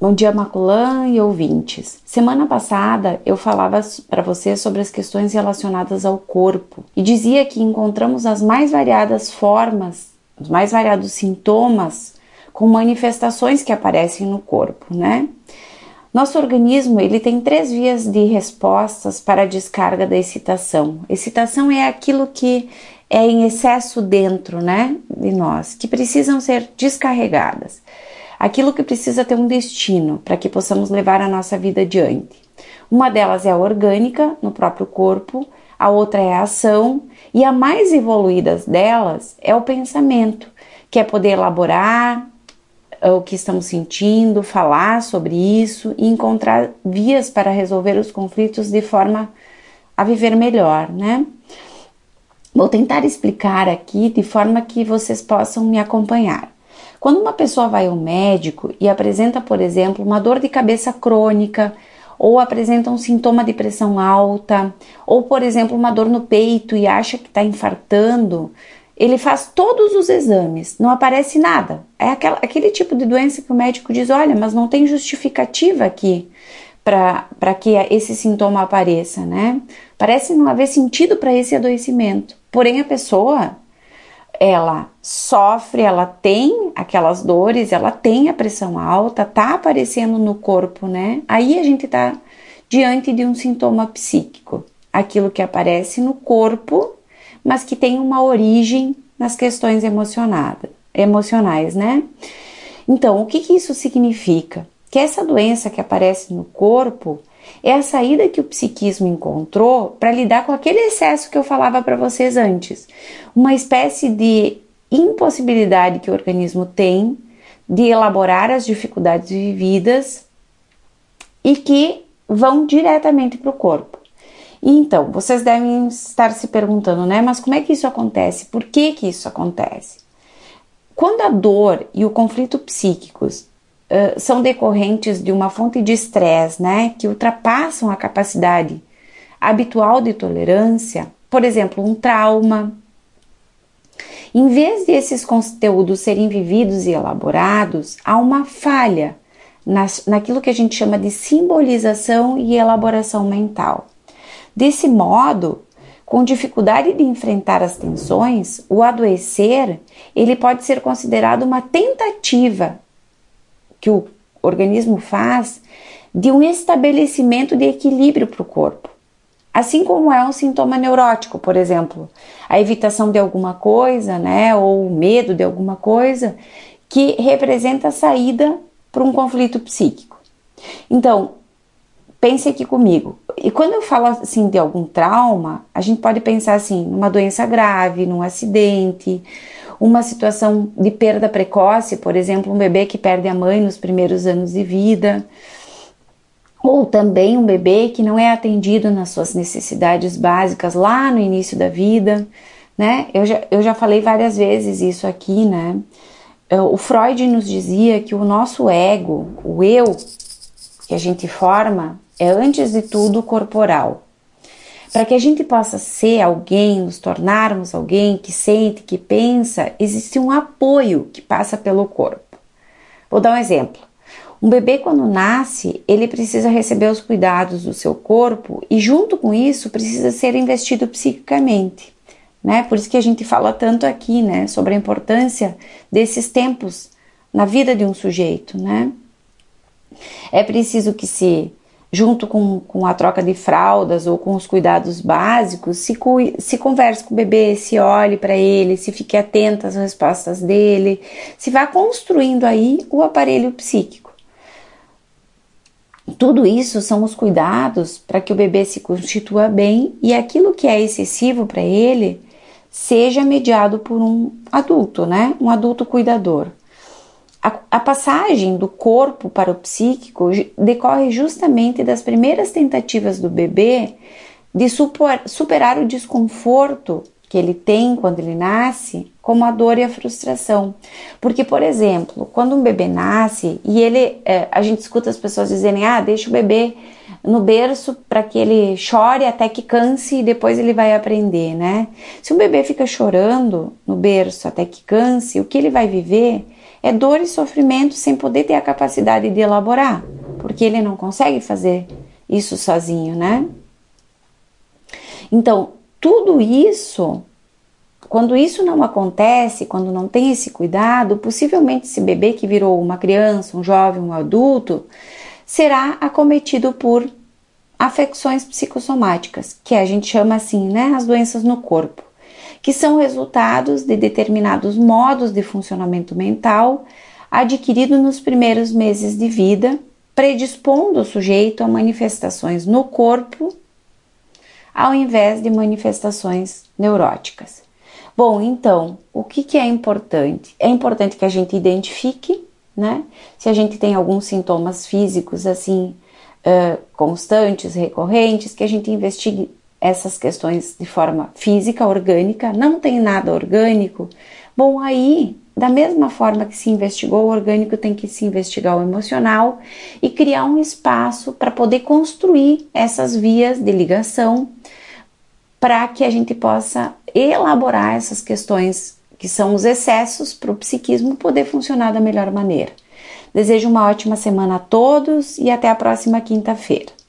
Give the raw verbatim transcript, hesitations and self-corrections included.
Bom dia, Maculan e ouvintes. Semana passada eu falava para vocês sobre as questões relacionadas ao corpo e dizia que encontramos as mais variadas formas, os mais variados sintomas com manifestações que aparecem no corpo, né? Nosso organismo ele tem três vias de respostas para a descarga da excitação. Excitação é aquilo que é em excesso dentro, né, de nós, que precisam ser descarregadas. Aquilo que precisa ter um destino para que possamos levar a nossa vida adiante. Uma delas é a orgânica, no próprio corpo, a outra é a ação e a mais evoluída delas é o pensamento, que é poder elaborar o que estamos sentindo, falar sobre isso e encontrar vias para resolver os conflitos de forma a viver melhor, né? Vou tentar explicar aqui de forma que vocês possam me acompanhar. Quando uma pessoa vai ao médico e apresenta, por exemplo, uma dor de cabeça crônica, ou apresenta um sintoma de pressão alta, ou, por exemplo, uma dor no peito e acha que está infartando, ele faz todos os exames, não aparece nada. É aquela, aquele tipo de doença que o médico diz, olha, mas não tem justificativa aqui para que esse sintoma apareça, né? Parece não haver sentido para esse adoecimento. Porém, a pessoa, ela sofre, ela tem aquelas dores, ela tem a pressão alta, tá aparecendo no corpo, né? Aí a gente tá diante de um sintoma psíquico, aquilo que aparece no corpo, mas que tem uma origem nas questões emocionais, né? Então, o que que isso significa? Que essa doença que aparece no corpo é a saída que o psiquismo encontrou para lidar com aquele excesso que eu falava para vocês antes. Uma espécie de impossibilidade que o organismo tem de elaborar as dificuldades vividas e que vão diretamente para o corpo. Então, vocês devem estar se perguntando, né? Mas como é que isso acontece? Por que que isso acontece? Quando a dor e o conflito psíquicos uh, são decorrentes de uma fonte de estresse, né? Que ultrapassam a capacidade habitual de tolerância, por exemplo, um trauma. Em vez de esses conteúdos serem vividos e elaborados, há uma falha nas, naquilo que a gente chama de simbolização e elaboração mental. Desse modo, com dificuldade de enfrentar as tensões, o adoecer ele pode ser considerado uma tentativa que o organismo faz de um estabelecimento de equilíbrio para o corpo. Assim como é um sintoma neurótico, por exemplo, a evitação de alguma coisa, né, ou o medo de alguma coisa, que representa a saída para um conflito psíquico. Então, pense aqui comigo. E quando eu falo assim de algum trauma, a gente pode pensar assim, numa doença grave, num acidente, uma situação de perda precoce, por exemplo, um bebê que perde a mãe nos primeiros anos de vida, ou também um bebê que não é atendido nas suas necessidades básicas lá no início da vida, né? Eu já, eu já falei várias vezes isso aqui, né? O Freud nos dizia que o nosso ego, o eu que a gente forma, é antes de tudo corporal. Para que a gente possa ser alguém, nos tornarmos alguém que sente, que pensa, existe um apoio que passa pelo corpo. Vou dar um exemplo. Um bebê quando nasce, ele precisa receber os cuidados do seu corpo e junto com isso precisa ser investido psiquicamente, né? Por isso que a gente fala tanto aqui, né, sobre a importância desses tempos na vida de um sujeito, né? É preciso que se, junto com, com a troca de fraldas ou com os cuidados básicos, se, se converse com o bebê, se olhe para ele, se fique atento às respostas dele, se vá construindo aí o aparelho psíquico. Tudo isso são os cuidados para que o bebê se constitua bem e aquilo que é excessivo para ele seja mediado por um adulto, né? Um adulto cuidador. A, a passagem do corpo para o psíquico decorre justamente das primeiras tentativas do bebê de super, superar o desconforto que ele tem quando ele nasce, como a dor e a frustração. Porque, por exemplo, quando um bebê nasce e ele, é, a gente escuta as pessoas dizerem, ah, deixa o bebê no berço para que ele chore até que canse e depois ele vai aprender, né? Se um bebê fica chorando no berço até que canse, o que ele vai viver é dor e sofrimento sem poder ter a capacidade de elaborar, porque ele não consegue fazer isso sozinho, né? Então, tudo isso, quando isso não acontece, quando não tem esse cuidado, possivelmente esse bebê que virou uma criança, um jovem, um adulto, será acometido por afecções psicossomáticas, que a gente chama assim, né, as doenças no corpo, que são resultados de determinados modos de funcionamento mental adquirido nos primeiros meses de vida, predispondo o sujeito a manifestações no corpo, ao invés de manifestações neuróticas. Bom, então, o que, que é importante? É importante que a gente identifique, né? Se a gente tem alguns sintomas físicos, assim, uh, constantes, recorrentes, que a gente investigue essas questões de forma física, orgânica. Não tem nada orgânico? Bom, aí, da mesma forma que se investigou o orgânico, tem que se investigar o emocional e criar um espaço para poder construir essas vias de ligação para que a gente possa elaborar essas questões que são os excessos para o psiquismo poder funcionar da melhor maneira. Desejo uma ótima semana a todos e até a próxima quinta-feira.